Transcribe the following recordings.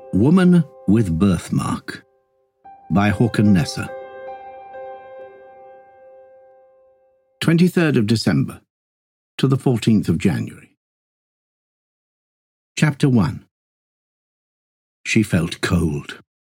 Woman with Birthmark by Håkan Nesser. 23rd of December to the 14th of January. Chapter 1. She felt cold.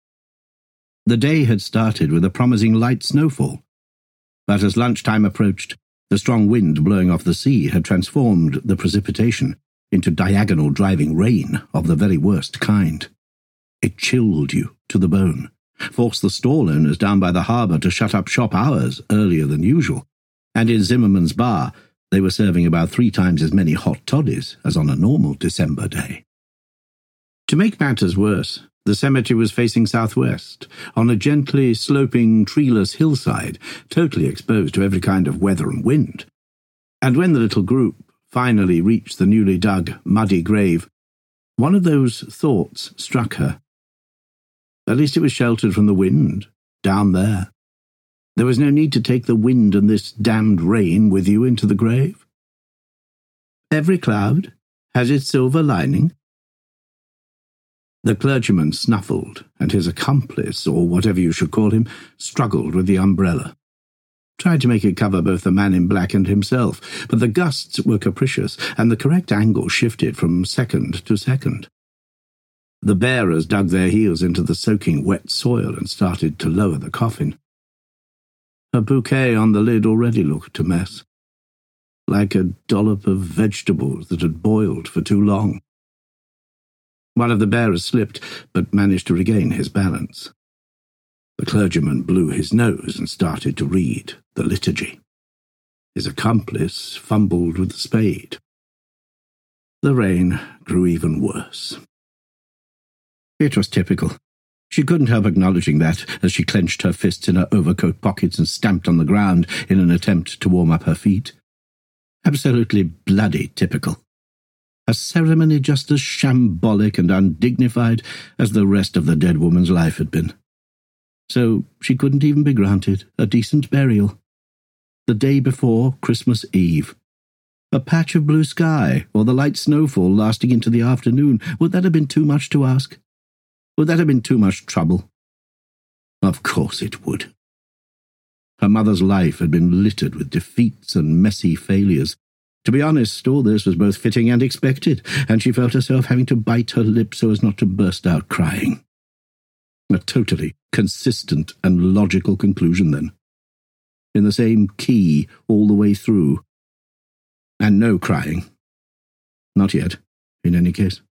The day had started with a promising light snowfall, but as lunchtime approached, the strong wind blowing off the sea had transformed the precipitation into diagonal driving rain of the very worst kind. It chilled you to the bone, forced the stall owners down by the harbour to shut up shop hours earlier than usual, and in Zimmerman's bar they were serving about 3 times as many hot toddies as on a normal December day. To make matters worse, the cemetery was facing southwest, on a gently sloping, treeless hillside, totally exposed to every kind of weather and wind. And when the little group finally reached the newly dug, muddy grave, one of those thoughts struck her. At least it was sheltered from the wind, down there. There was no need to take the wind and this damned rain with you into the grave. Every cloud has its silver lining. The clergyman snuffled, and his accomplice, or whatever you should call him, struggled with the umbrella. Tried to make it cover both the man in black and himself, but the gusts were capricious, and the correct angle shifted from second to second. The bearers dug their heels into the soaking wet soil and started to lower the coffin. Her bouquet on the lid already looked a mess, like a dollop of vegetables that had boiled for too long. One of the bearers slipped, but managed to regain his balance. The clergyman blew his nose and started to read the liturgy. His accomplice fumbled with the spade. The rain grew even worse. It was typical. She couldn't help acknowledging that as she clenched her fists in her overcoat pockets and stamped on the ground in an attempt to warm up her feet. Absolutely bloody typical. A ceremony just as shambolic and undignified as the rest of the dead woman's life had been. So she couldn't even be granted a decent burial. The day before Christmas Eve. A patch of blue sky, or the light snowfall lasting into the afternoon, would that have been too much to ask? Would that have been too much trouble? Of course it would. Her mother's life had been littered with defeats and messy failures. To be honest, all this was both fitting and expected, and she felt herself having to bite her lip so as not to burst out crying. A totally consistent and logical conclusion, then. In the same key all the way through. And no crying. Not yet, in any case.